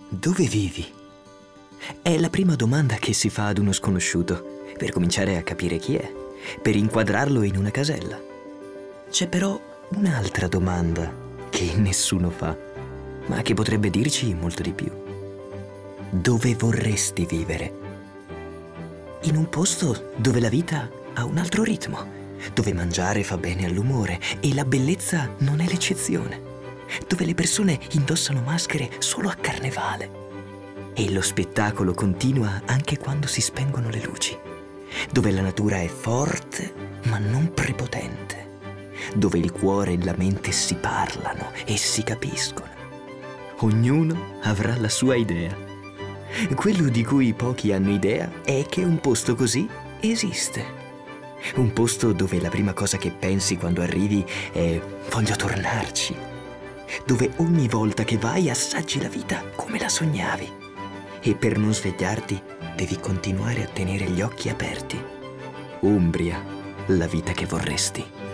Dove vivi? È la prima domanda che si fa ad uno sconosciuto, per cominciare a capire chi è, per inquadrarlo in una casella. C'è però un'altra domanda che nessuno fa, ma che potrebbe dirci molto di più. Dove vorresti vivere? In un posto dove la vita ha un altro ritmo, dove mangiare fa bene all'umore e la bellezza non è l'eccezione, dove le persone indossano maschere solo a carnevale e lo spettacolo continua anche quando si spengono le luci, dove la natura è forte ma non prepotente, dove il cuore e la mente si parlano e si capiscono. Ognuno avrà la sua idea. Quello di cui pochi hanno idea è che un posto così esiste. Un posto dove la prima cosa che pensi quando arrivi è voglio tornarci. Dove ogni volta che vai assaggi la vita come la sognavi. E per non svegliarti devi continuare a tenere gli occhi aperti. Umbria, la vita che vorresti.